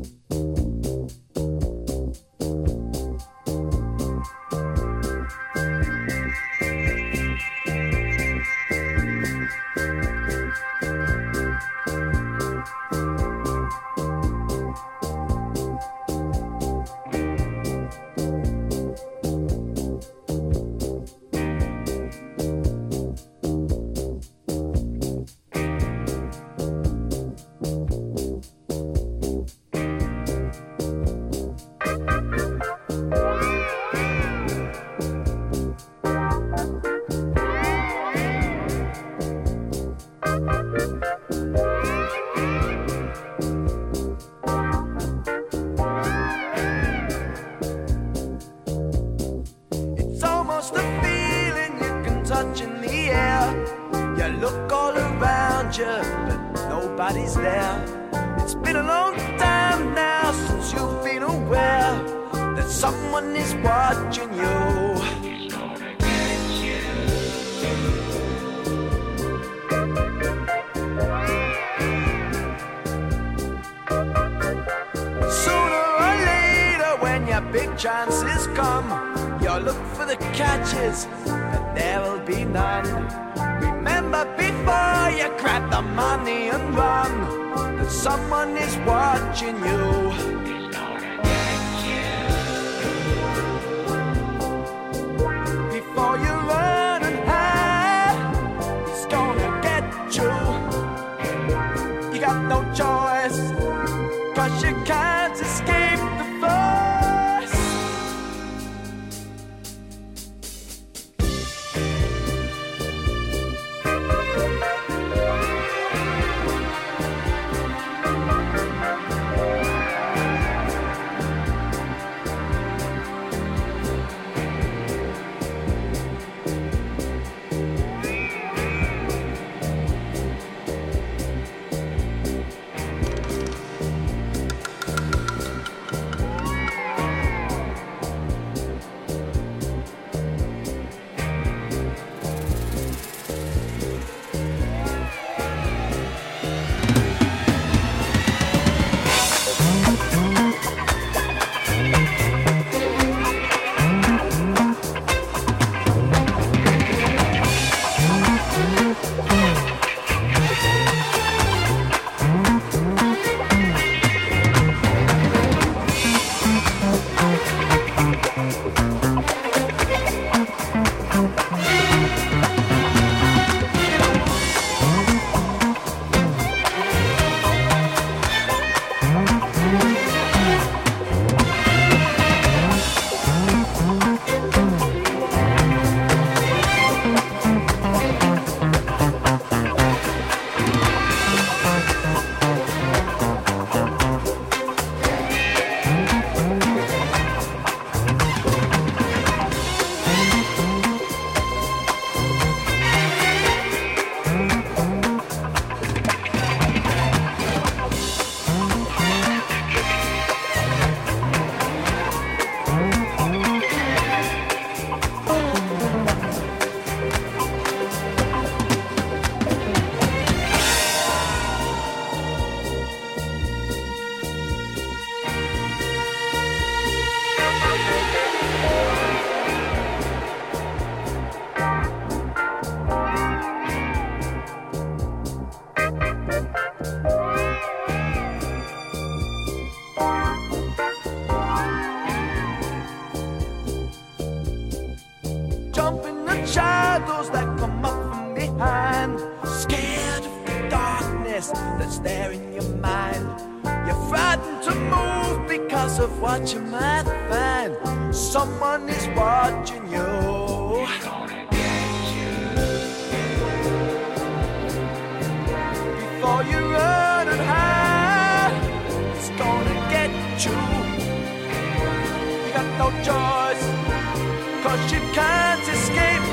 Nobody's there. It's been a long time now since you've been aware that someone is watching you. Sooner or later, when your big chances come, you'll look for the catches, but there will be none. Remember before you grab the money and run, that someone is watching you. Before you run and hide, he's gonna get you. You got no choice, 'cause you can't escape the force. Jump in the shadows that come up from behind, scared of the darkness that's there in your mind. You're frightened to move because of what you might find. Someone is watching you. Before you run and hide, it's gonna get you. You got no choice, 'cause you can't escape